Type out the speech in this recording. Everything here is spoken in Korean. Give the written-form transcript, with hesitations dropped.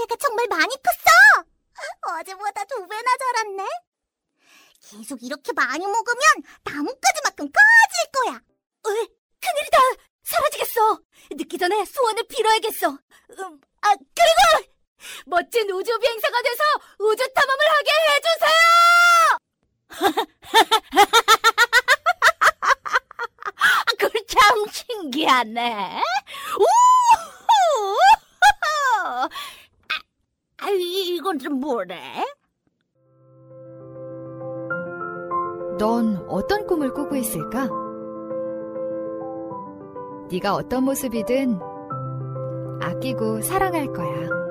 벌레가 정말 많이 컸어! 어제보다 2배나 자랐네? 계속 이렇게 많이 먹으면 나뭇가지만큼 커질 거야! 큰일이다! 사라지겠어! 늦기 전에 소원을 빌어야겠어! 그리고! 멋진 우주 비행사가 돼서 우주 탐험을 하게 해주세요! 그 참 신기하네. 우후! 이건 좀 뭐래? 넌 어떤 꿈을 꾸고 있을까? 네가 어떤 모습이든 아끼고 사랑할 거야.